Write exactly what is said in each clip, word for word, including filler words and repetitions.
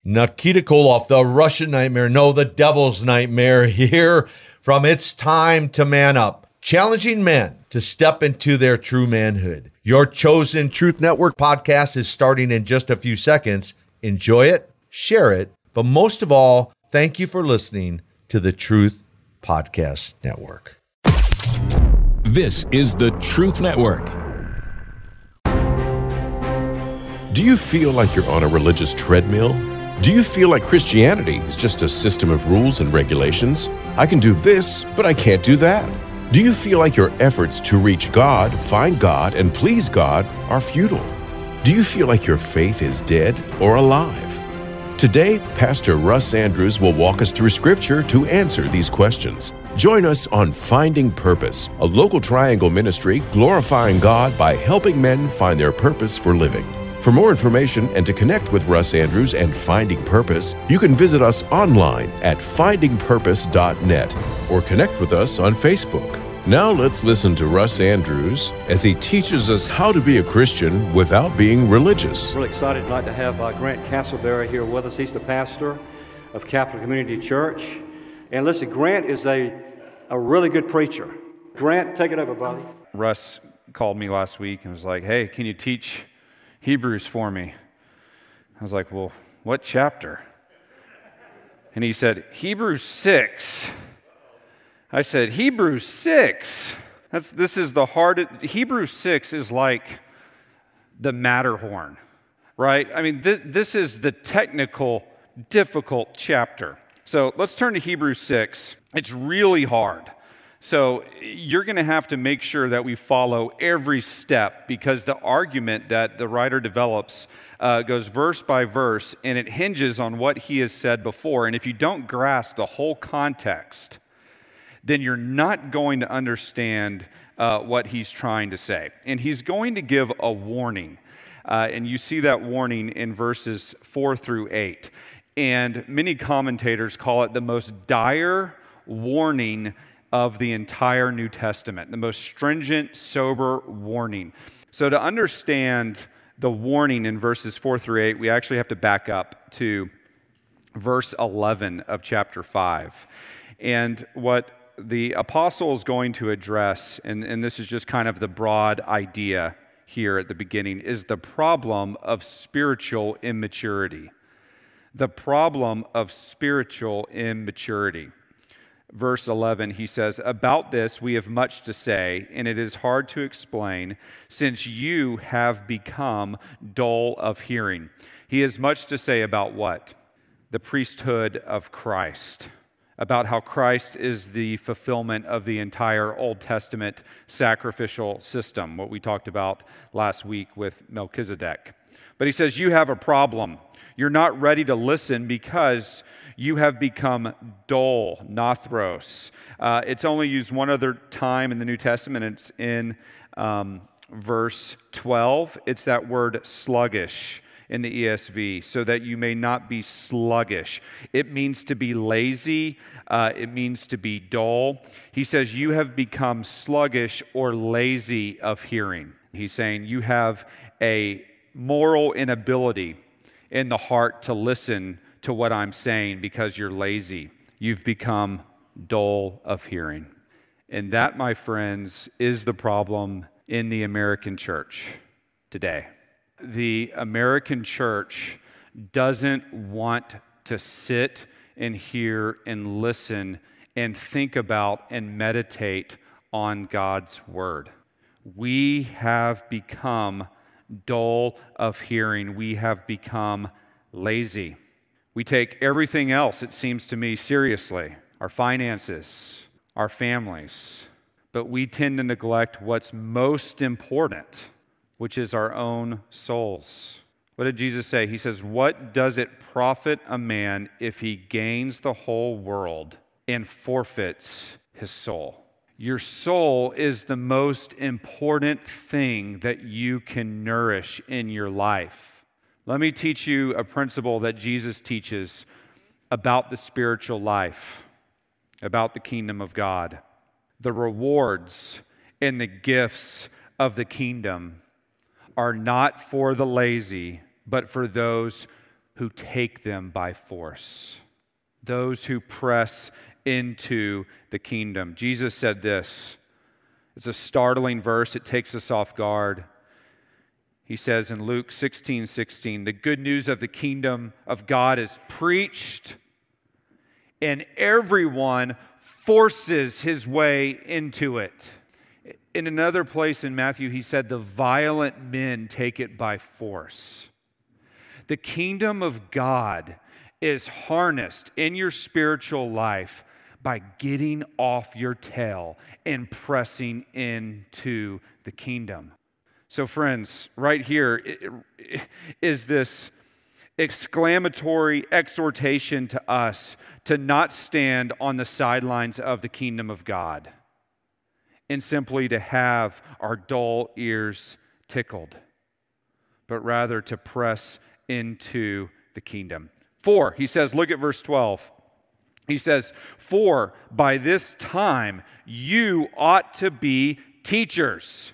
Nikita Koloff, the Russian nightmare, no, the devil's nightmare, here from It's Time to Man Up, challenging men to step into their true manhood. Your chosen Truth Network podcast is starting in just a few seconds. Enjoy it, share it, but most of all, thank you for listening to the Truth Podcast Network. This is the Truth Network. Do you feel like you're on a religious treadmill? Do you feel like Christianity is just a system of rules and regulations? I can do this, but I can't do that. Do you feel like your efforts to reach God, find God, and please God are futile? Do you feel like your faith is dead or alive? Today, Pastor Russ Andrews will walk us through Scripture to answer these questions. Join us on Finding Purpose, a local Triangle ministry glorifying God by helping men find their purpose for living. For more information and to connect with Russ Andrews and Finding Purpose, you can visit us online at finding purpose dot net or connect with us on Facebook. Now let's listen to Russ Andrews as he teaches us how to be a Christian without being religious. Really excited tonight to have uh, Grant Castleberry here with us. He's the pastor of Capital Community Church. And listen, Grant is a, a really good preacher. Grant, take it over, buddy. Russ called me last week and was like, hey, can you teach Hebrews for me? I was like, well, what chapter? And he said, Hebrews six. I said, Hebrews six? That's, this is the hardest. Hebrews six is like the Matterhorn, right? I mean, this, this is the technical, difficult chapter. So let's turn to Hebrews six. It's really hard. So you're going to have to make sure that we follow every step, because the argument that the writer develops uh, goes verse by verse, and it hinges on what he has said before. And if you don't grasp the whole context, then you're not going to understand uh, what he's trying to say. And he's going to give a warning. Uh, and you see that warning in verses four through eight. And many commentators call it the most dire warning of the entire New Testament, the most stringent, sober warning. So to understand the warning in verses four through eight, we actually have to back up to verse eleven of chapter five. And what the apostle is going to address, and, and this is just kind of the broad idea here at the beginning, is the problem of spiritual immaturity. The problem of spiritual immaturity. Verse eleven, he says, about this we have much to say, and it is hard to explain, since you have become dull of hearing. He has much to say about what? The priesthood of Christ. About how Christ is the fulfillment of the entire Old Testament sacrificial system, what we talked about last week with Melchizedek. But he says, you have a problem. You're not ready to listen because you have become dull, nothros. Uh, it's only used one other time in the New Testament. It's in um, verse twelve. It's that word sluggish in the E S V, so that you may not be sluggish. It means to be lazy. Uh, it means to be dull. He says you have become sluggish or lazy of hearing. He's saying you have a moral inability in the heart to listen to what I'm saying because you're lazy. You've become dull of hearing. And that, my friends, is the problem in the American church today. The American church doesn't want to sit and hear and listen and think about and meditate on God's word. We have become dull of hearing. We have become lazy. We take everything else, it seems to me, seriously. Our finances, our families. But we tend to neglect what's most important, which is our own souls. What did Jesus say? He says, what does it profit a man if he gains the whole world and forfeits his soul? Your soul is the most important thing that you can nourish in your life. Let me teach you a principle that Jesus teaches about the spiritual life, about the kingdom of God. The rewards and the gifts of the kingdom are not for the lazy, but for those who take them by force, those who press into the kingdom. Jesus said this. It's a startling verse. It takes us off guard. He says in Luke sixteen sixteen, the good news of the kingdom of God is preached, and everyone forces his way into it. In another place in Matthew, he said, the violent men take it by force. The kingdom of God is harnessed in your spiritual life by getting off your tail and pressing into the kingdom. So friends, right here is this exclamatory exhortation to us to not stand on the sidelines of the kingdom of God and simply to have our dull ears tickled, but rather to press into the kingdom. For, he says, look at verse twelve. He says, for by this time you ought to be teachers,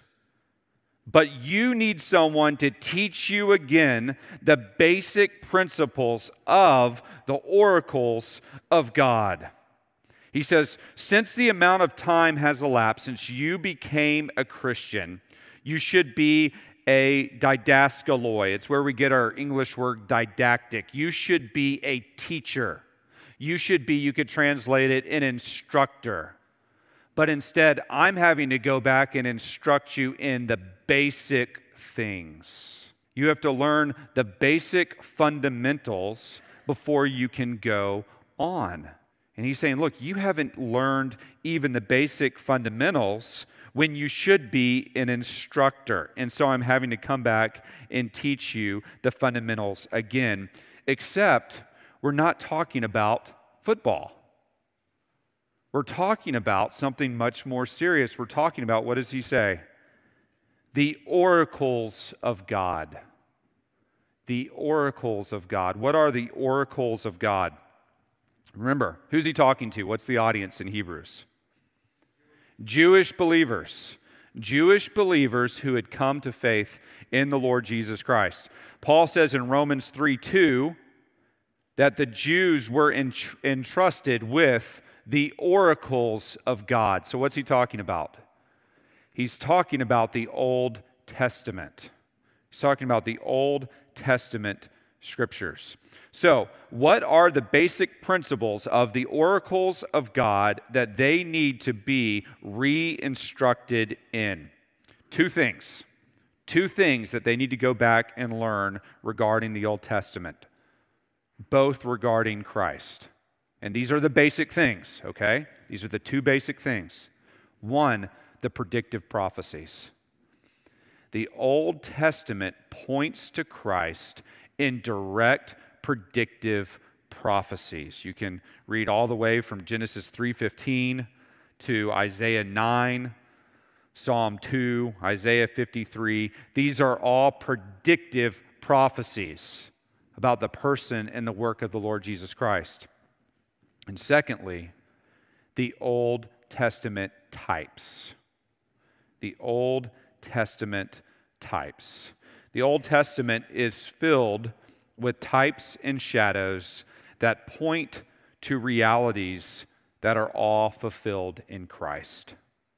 but you need someone to teach you again the basic principles of the oracles of God. He says, since the amount of time has elapsed since you became a Christian, you should be a didaskaloi. It's where we get our English word didactic. You should be a teacher. You should be, you could translate it, an instructor. But instead, I'm having to go back and instruct you in the basic things. You have to learn the basic fundamentals before you can go on. And he's saying, look, you haven't learned even the basic fundamentals when you should be an instructor. And so I'm having to come back and teach you the fundamentals again, except we're not talking about football. We're talking about something much more serious. We're talking about, what does he say? The oracles of God. The oracles of God. What are the oracles of God? Remember, who's he talking to? What's the audience in Hebrews? Jewish believers. Jewish believers who had come to faith in the Lord Jesus Christ. Paul says in Romans three two that the Jews were entrusted with the oracles of God. So what's he talking about? He's talking about the Old Testament. He's talking about the Old Testament scriptures. So, what are the basic principles of the oracles of God that they need to be re-instructed in? Two things. Two things that they need to go back and learn regarding the Old Testament, both regarding Christ. And these are the basic things, okay? These are the two basic things. One, the predictive prophecies. The Old Testament points to Christ in direct predictive prophecies. You can read all the way from Genesis three fifteen to Isaiah nine, Psalm two, Isaiah fifty-three. These are all predictive prophecies about the person and the work of the Lord Jesus Christ. And secondly, the Old Testament types. The Old Testament types. The Old Testament is filled with types and shadows that point to realities that are all fulfilled in Christ.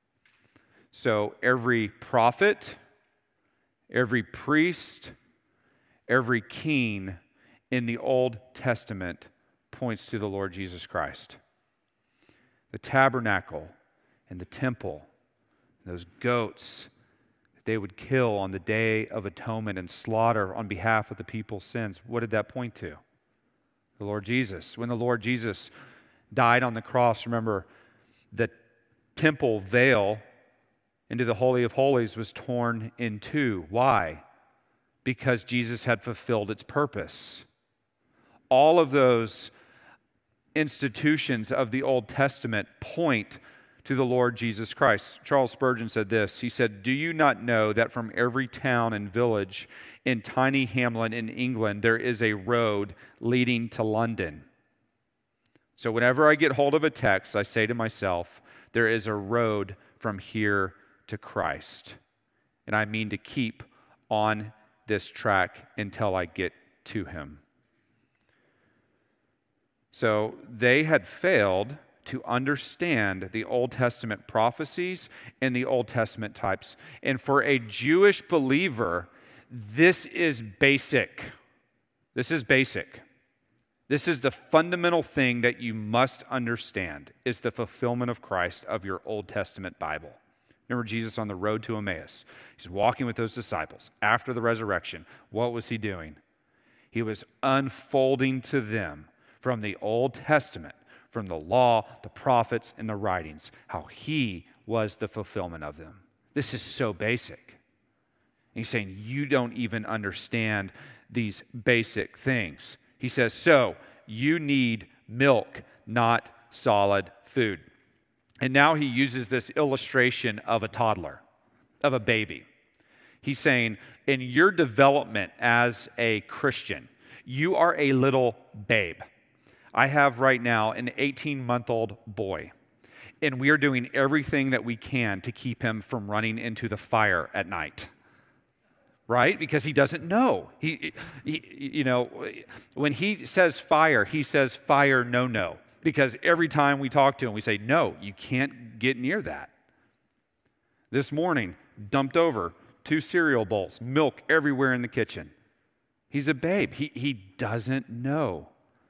So every prophet, every priest, every king in the Old Testament points to the Lord Jesus Christ. The tabernacle and the temple, those goats that they would kill on the Day of Atonement and slaughter on behalf of the people's sins, what did that point to? The Lord Jesus. When the Lord Jesus died on the cross, remember, the temple veil into the Holy of Holies was torn in two. Why? Because Jesus had fulfilled its purpose. All of those institutions of the Old Testament point to the Lord Jesus Christ. Charles Spurgeon said this. He said, "Do you not know that from every town and village and tiny hamlet in England there is a road leading to London?" So whenever I get hold of a text, I say to myself, there is a road from here to Christ. And I mean to keep on this track until I get to Him. So they had failed to understand the Old Testament prophecies and the Old Testament types. And for a Jewish believer, this is basic. This is basic. This is the fundamental thing that you must understand, is the fulfillment of Christ of your Old Testament Bible. Remember Jesus on the road to Emmaus. He's walking with those disciples after the resurrection. What was he doing? He was unfolding to them from the Old Testament, from the law, the prophets, and the writings, how he was the fulfillment of them. This is so basic. And he's saying, you don't even understand these basic things. He says, so you need milk, not solid food. And now he uses this illustration of a toddler, of a baby. He's saying, in your development as a Christian, you are a little babe. I have right now an eighteen-month-old boy, and we are doing everything that we can to keep him from running into the fire at night. Right? Because he doesn't know. He, he, you know, when he says fire, he says fire, no, no. Because every time we talk to him, we say, no, you can't get near that. This morning, dumped over two cereal bowls, milk everywhere in the kitchen. He's a babe. He, he doesn't know.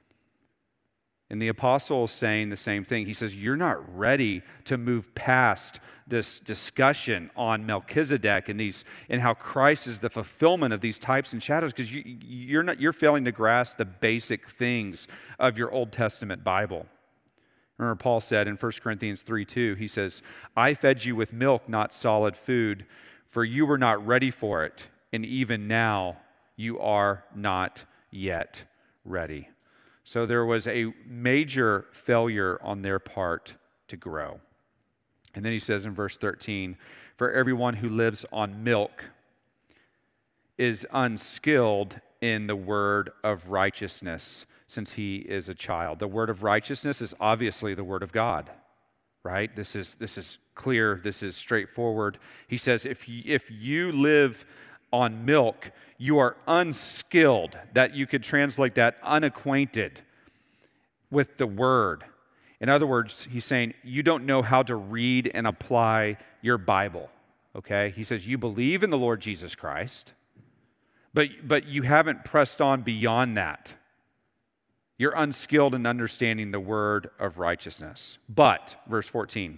And the apostle is saying the same thing. He says, you're not ready to move past this discussion on Melchizedek and these and how Christ is the fulfillment of these types and shadows, because you, you're not you're failing to grasp the basic things of your Old Testament Bible. Remember, Paul said in First Corinthians three two, he says, I fed you with milk, not solid food, for you were not ready for it, and even now you are not yet ready. So there was a major failure on their part to grow. And then he says in verse thirteen, for everyone who lives on milk is unskilled in the word of righteousness, since he is a child. The word of righteousness is obviously the word of God, right? This is this is clear. This is straightforward. He says, if you, if you live on milk, you are unskilled. That you could translate that unacquainted with the word. In other words, he's saying you don't know how to read and apply your Bible. Okay? He says you believe in the Lord Jesus Christ, but but you haven't pressed on beyond that. You're unskilled in understanding the word of righteousness. But, verse fourteen,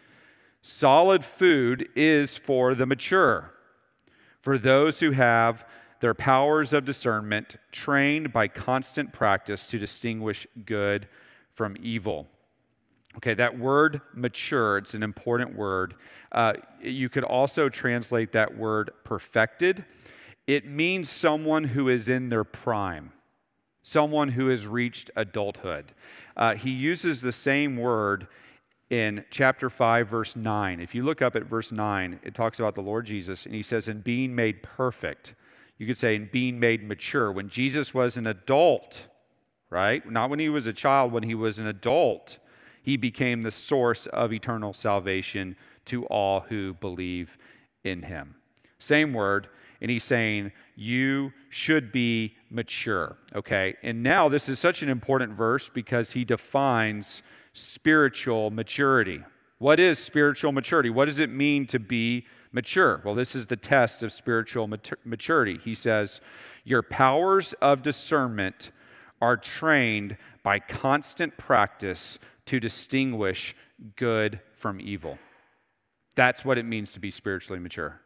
solid food is for the mature, for those who have their powers of discernment trained by constant practice to distinguish good from evil. Okay, that word mature, it's an important word. Uh, you could also translate that word perfected. It means someone who is in their prime, someone who has reached adulthood. Uh, he uses the same word in chapter five, verse nine. If you look up at verse nine, it talks about the Lord Jesus, and he says, in being made perfect. You could say in being made mature. When Jesus was an adult, right? Not when he was a child, when he was an adult, he became the source of eternal salvation to all who believe in him. Same word, and he's saying, you should be mature, okay? And now this is such an important verse because he defines spiritual maturity. What is spiritual maturity? What does it mean to be mature? Well, this is the test of spiritual maturity. He says, your powers of discernment are trained by constant practice to distinguish good from evil. That's what it means to be spiritually mature.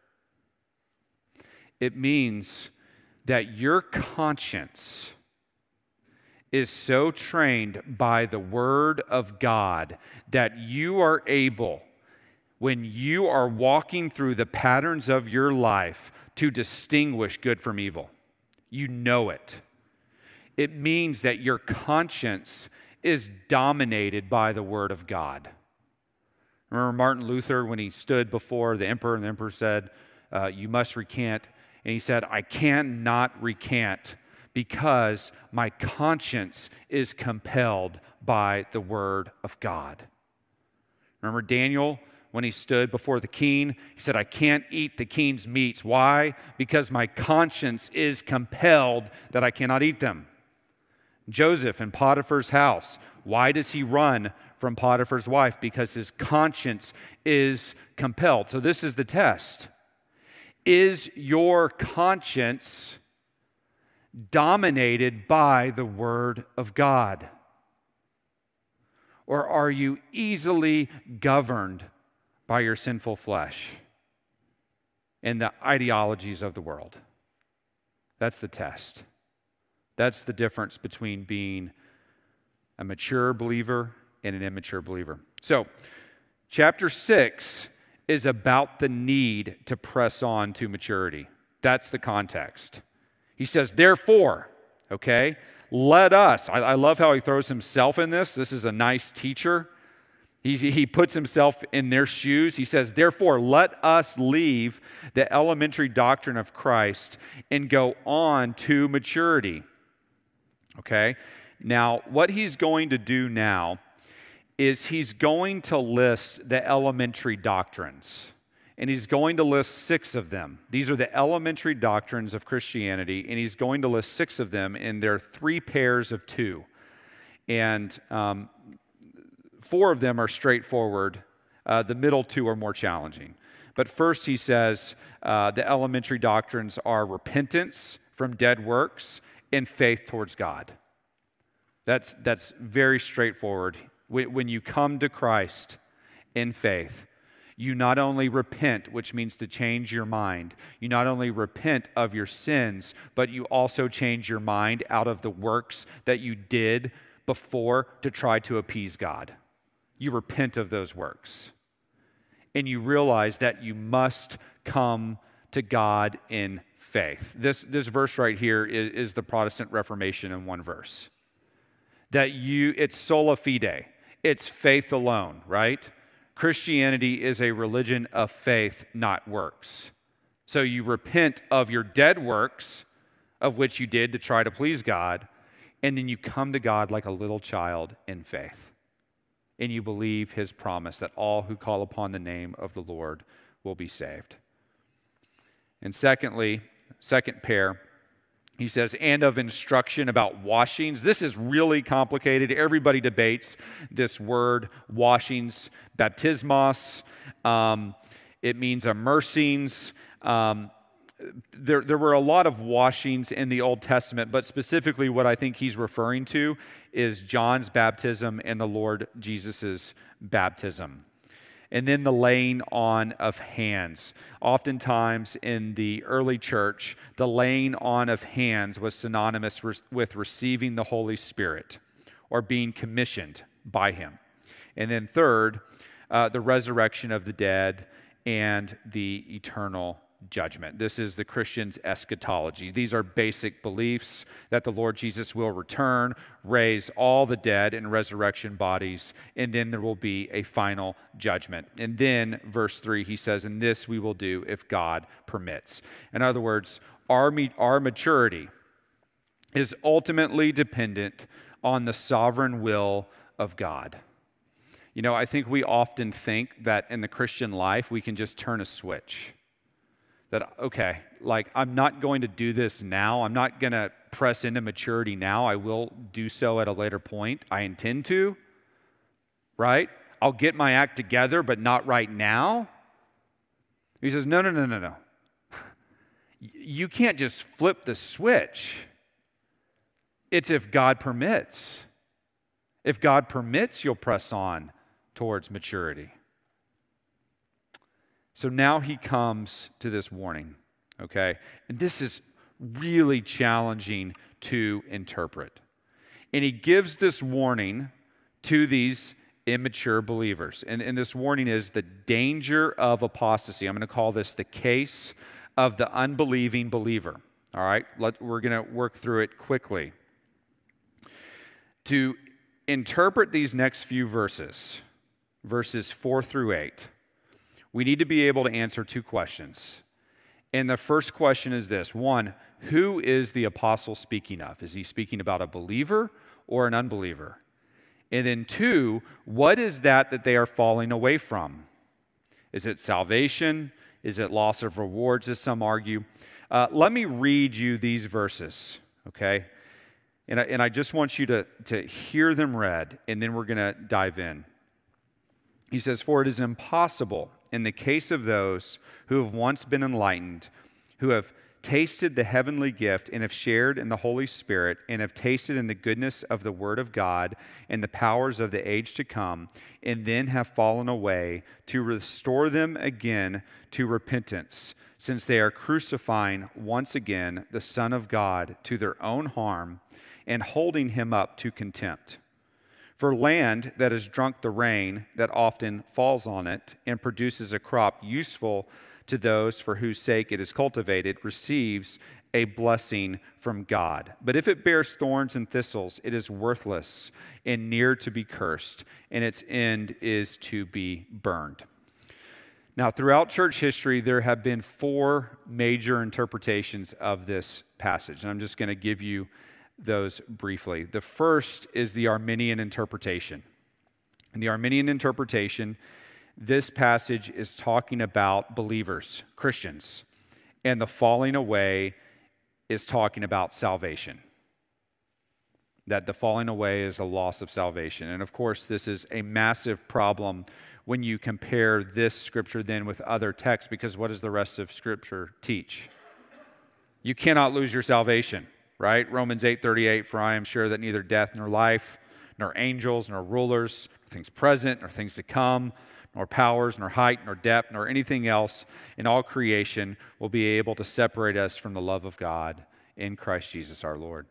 It means that your conscience is so trained by the Word of God that you are able, when you are walking through the patterns of your life, to distinguish good from evil. You know it. It means that your conscience is dominated by the Word of God. Remember Martin Luther when he stood before the emperor, and the emperor said, uh, you must recant. And he said, I cannot recant because my conscience is compelled by the Word of God. Remember Daniel when he stood before the king? He said, I can't eat the king's meats. Why? Because my conscience is compelled that I cannot eat them. Joseph in Potiphar's house. Why does he run from Potiphar's wife? Because his conscience is compelled. So this is the test. Is your conscience dominated by the Word of God? Or are you easily governed by your sinful flesh and the ideologies of the world? That's the test. That's the difference between being a mature believer and an immature believer. So, chapter six is about the need to press on to maturity. That's the context. He says, therefore, okay, let us. I, I love how he throws himself in this. This is a nice teacher. He, he puts himself in their shoes. He says, therefore, let us leave the elementary doctrine of Christ and go on to maturity. Okay? Now, what he's going to do now is he's going to list the elementary doctrines. And he's going to list six of them. These are the elementary doctrines of Christianity, and he's going to list six of them in their three pairs of two. And um, four of them are straightforward. Uh, the middle two are more challenging. But first he says uh, the elementary doctrines are repentance from dead works and faith towards God. That's, that's very straightforward. When you come to Christ in faith, you not only repent, which means to change your mind. You not only repent of your sins, but you also change your mind out of the works that you did before to try to appease God. You repent of those works. And you realize that you must come to God in faith. This, this verse right here is, is the Protestant Reformation in one verse. That you, it's sola fide. It's faith alone, right? Christianity is a religion of faith, not works. So you repent of your dead works, of which you did to try to please God, and then you come to God like a little child in faith. And you believe his promise that all who call upon the name of the Lord will be saved. And secondly, second pair, he says, and of instruction about washings. This is really complicated. Everybody debates this word, washings, baptismos. Um, it means immersings. Um, there, there were a lot of washings in the Old Testament, but specifically what I think he's referring to is John's baptism and the Lord Jesus' baptism. And then the laying on of hands. Oftentimes in the early church, the laying on of hands was synonymous with receiving the Holy Spirit or being commissioned by him. And then third, uh, the resurrection of the dead and the eternal judgment. This is the Christian's eschatology. These are basic beliefs that the Lord Jesus will return, raise all the dead in resurrection bodies, and then there will be a final judgment. And then, verse three, he says, and this we will do if God permits. In other words, our, our maturity is ultimately dependent on the sovereign will of God. You know, I think we often think that in the Christian life, we can just turn a switch. That, okay, like I'm not going to do this now. I'm not going to press into maturity now. I will do so at a later point. I intend to, right? I'll get my act together, but not right now. He says, no, no, no, no, no. You can't just flip the switch. It's if God permits. If God permits, you'll press on towards maturity. So now he comes to this warning, okay? And this is really challenging to interpret. And he gives this warning to these immature believers. And, and this warning is the danger of apostasy. I'm going to call this the case of the unbelieving believer. All right? Let, we're going to work through it quickly. To interpret these next few verses, verses four through eight, we need to be able to answer two questions. And the first question is this. One, who is the apostle speaking of? Is he speaking about a believer or an unbeliever? And then two, what is that that they are falling away from? Is it salvation? Is it loss of rewards, as some argue? Uh, let me read you these verses, okay? And I, and I just want you to, to hear them read, and then we're going to dive in. He says, "For it is impossible in the case of those who have once been enlightened, who have tasted the heavenly gift and have shared in the Holy Spirit and have tasted in the goodness of the Word of God and the powers of the age to come, and then have fallen away, to restore them again to repentance, since they are crucifying once again the Son of God to their own harm and holding him up to contempt. For land that has drunk the rain that often falls on it and produces a crop useful to those for whose sake it is cultivated, receives a blessing from God. But if it bears thorns and thistles, it is worthless and near to be cursed, and its end is to be burned." Now, throughout church history, there have been four major interpretations of this passage, and I'm just going to give you those briefly. The first is the Arminian interpretation. In the Arminian interpretation, this passage is talking about believers, Christians, and the falling away is talking about salvation. That the falling away is a loss of salvation. And of course, this is a massive problem when you compare this scripture then with other texts, because what does the rest of scripture teach? You cannot lose your salvation, right? Romans eight thirty-eight, "For I am sure that neither death nor life, nor angels, nor rulers, nor things present, nor things to come, nor powers, nor height, nor depth, nor anything else in all creation will be able to separate us from the love of God in Christ Jesus our Lord."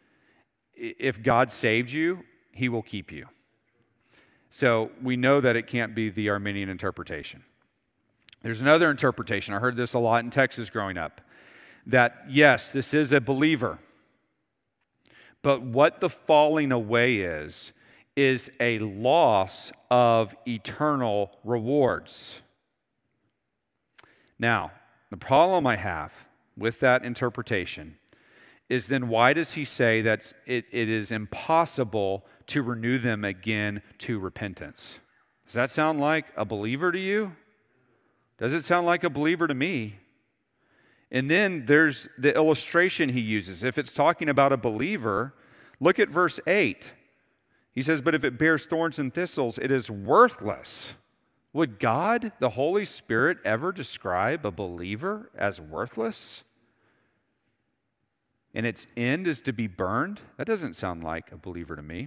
If God saved you, he will keep you. So we know that it can't be the Arminian interpretation. There's another interpretation. I heard this a lot in Texas growing up, that yes, this is a believer, but what the falling away is, is a loss of eternal rewards. Now, the problem I have with that interpretation is then why does he say that it, it is impossible to renew them again to repentance? Does that sound like a believer to you? Does it sound like a believer to me? And then there's the illustration he uses. If it's talking about a believer, look at verse eight. He says, "But if it bears thorns and thistles, it is worthless." Would God, the Holy Spirit, ever describe a believer as worthless? And its end is to be burned? That doesn't sound like a believer to me.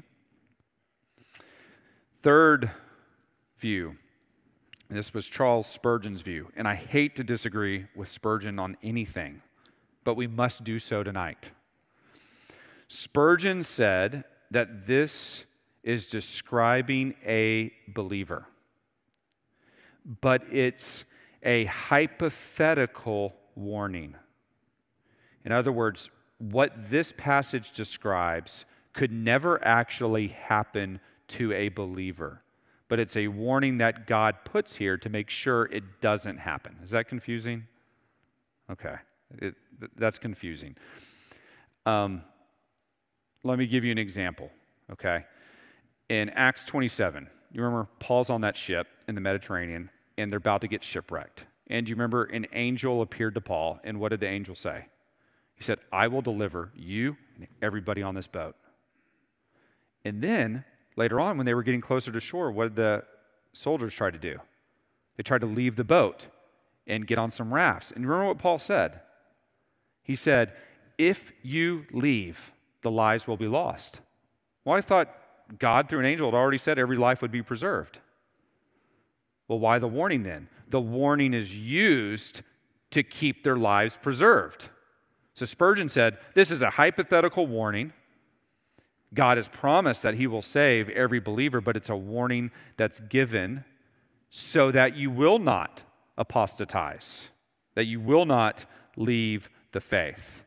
Third view. This was Charles Spurgeon's view, and I hate to disagree with Spurgeon on anything, but we must do so tonight. Spurgeon said that this is describing a believer, but it's a hypothetical warning. In other words, what this passage describes could never actually happen to a believer, but it's a warning that God puts here to make sure it doesn't happen. Is that confusing? Okay, it, that's confusing. Um, let me give you an example, okay? In Acts twenty-seven, you remember Paul's on that ship in the Mediterranean, and they're about to get shipwrecked. And you remember an angel appeared to Paul, and what did the angel say? He said, "I will deliver you and everybody on this boat." And then, later on, when they were getting closer to shore, what did the soldiers try to do? They tried to leave the boat and get on some rafts. And remember what Paul said? He said, "If you leave, the lives will be lost." Well, I thought God, through an angel, had already said every life would be preserved. Well, why the warning then? The warning is used to keep their lives preserved. So Spurgeon said, this is a hypothetical warning. God has promised that he will save every believer, but it's a warning that's given so that you will not apostatize, that you will not leave the faith.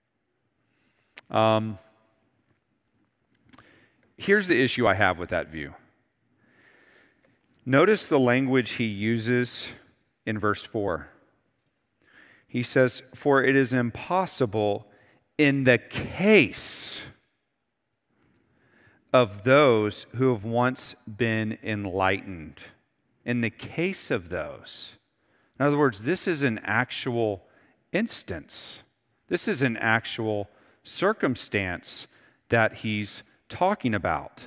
Um, here's the issue I have with that view. Notice the language he uses in verse four. He says, "For it is impossible in the case of those who have once been enlightened." In the case of those. In other words, this is an actual instance. This is an actual circumstance that he's talking about.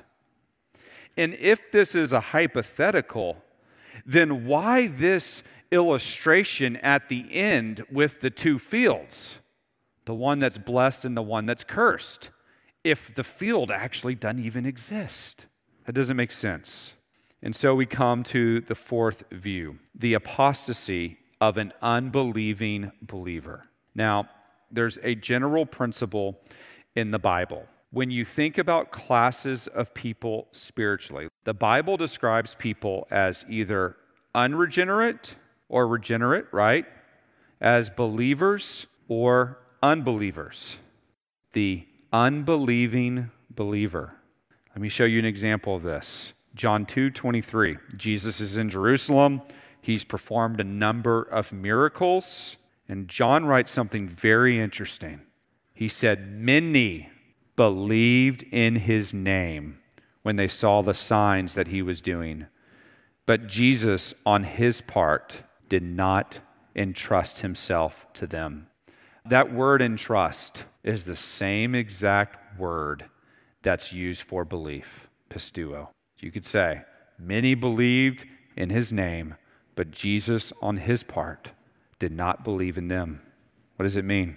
And if this is a hypothetical, then why this illustration at the end with the two fields, the one that's blessed and the one that's cursed, if the field actually doesn't even exist? That doesn't make sense. And so we come to the fourth view, the apostasy of an unbelieving believer. Now, there's a general principle in the Bible. When you think about classes of people spiritually, the Bible describes people as either unregenerate or regenerate, right? As believers or unbelievers. The unbelieving believer. Let me show you an example of this. John two twenty-three. Jesus is in Jerusalem. He's performed a number of miracles. And John writes something very interesting. He said, many believed in his name when they saw the signs that he was doing. But Jesus, on his part, did not entrust himself to them. That word entrust is the same exact word that's used for belief, pisteuo. You could say, many believed in his name, but Jesus, on his part, did not believe in them. What does it mean?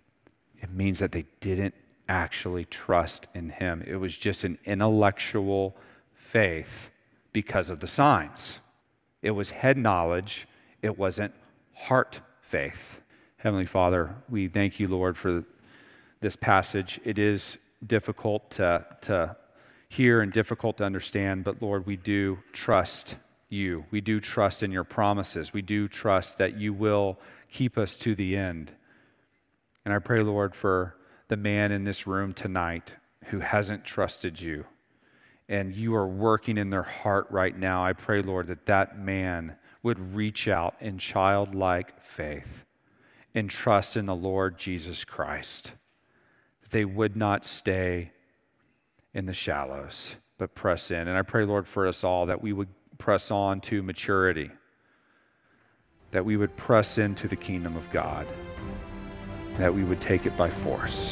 It means that they didn't actually trust in him. It was just an intellectual faith because of the signs. It was head knowledge. It wasn't heart faith. Heavenly Father, we thank you, Lord, for this passage. It is difficult to, to hear and difficult to understand, but Lord, we do trust you. We do trust in your promises. We do trust that you will keep us to the end. And I pray, Lord, for the man in this room tonight who hasn't trusted you, and you are working in their heart right now. I pray, Lord, that that man would reach out in childlike faith and trust in the Lord Jesus Christ. That they would not stay in the shallows, but press in. And I pray, Lord, for us all that we would press on to maturity, that we would press into the kingdom of God, that we would take it by force.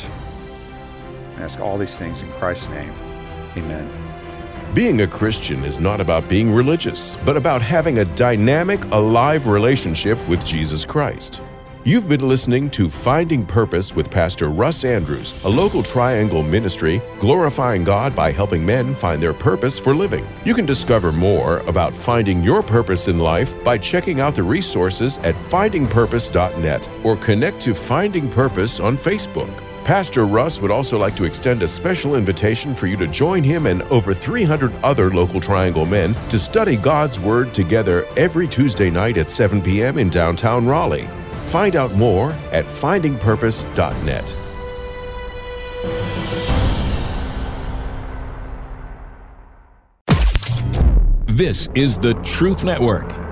I ask all these things in Christ's name. Amen. Being a Christian is not about being religious, but about having a dynamic, alive relationship with Jesus Christ. You've been listening to Finding Purpose with Pastor Russ Andrews, a local Triangle ministry glorifying God by helping men find their purpose for living. You can discover more about finding your purpose in life by checking out the resources at finding purpose dot net or connect to Finding Purpose on Facebook. Pastor Russ would also like to extend a special invitation for you to join him and over three hundred other local Triangle men to study God's Word together every Tuesday night at seven p.m. in downtown Raleigh. Find out more at finding purpose dot net. This is the Truth Network.